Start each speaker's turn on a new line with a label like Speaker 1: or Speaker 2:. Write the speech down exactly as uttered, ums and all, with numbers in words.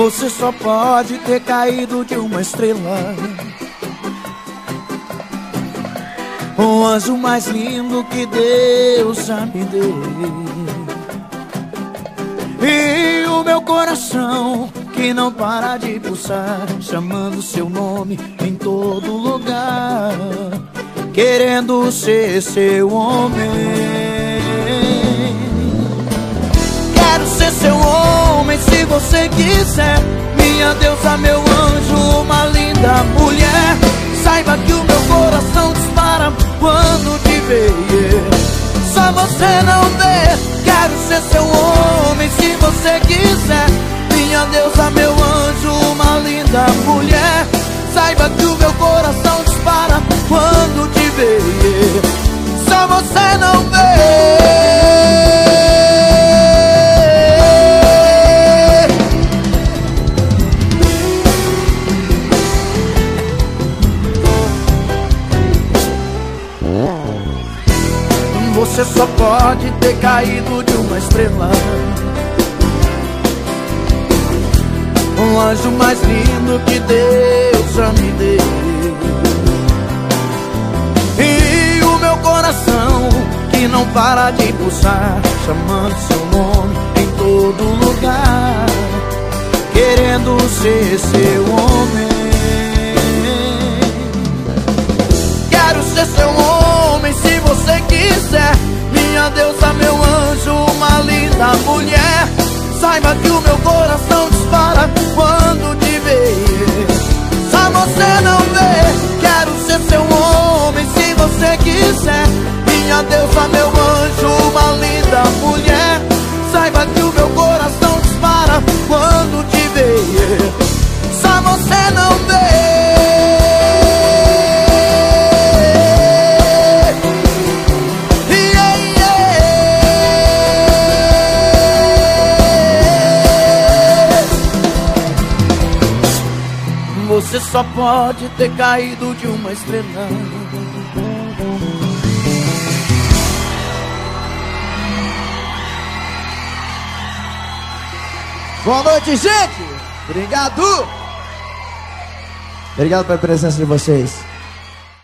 Speaker 1: Você só pode ter caído de uma estrela, o anjo mais lindo que Deus já me deu. E o meu coração que não para de pulsar, chamando seu nome em todo lugar, querendo ser seu homem. Quero ser seu homem se você quiser, minha deusa, meu anjo, uma linda mulher. Saiba que o meu coração dispara quando te ver, só você não vê. Quero ser seu homem se você quiser, minha deusa, meu anjo, uma linda mulher. Saiba que o meu coração dispara quando te ver, só você não vê. Você só pode ter caído de uma estrela, um anjo mais lindo que Deus já me deu. E o meu coração que não para de pulsar, chamando seu nome em todo lugar, querendo ser seu homem. Quero ser seu homem se você quiser, minha deusa, meu anjo, uma linda mulher. Saiba que o meu coração dispara quando te ver, só você não vê. Quero ser seu homem se você quiser, minha deusa, meu anjo, uma linda mulher. Saiba que o meu coração dispara quando te ver, só você não vê. Você só pode ter caído de uma estrela.
Speaker 2: Boa noite, gente! Obrigado! Obrigado pela presença de vocês.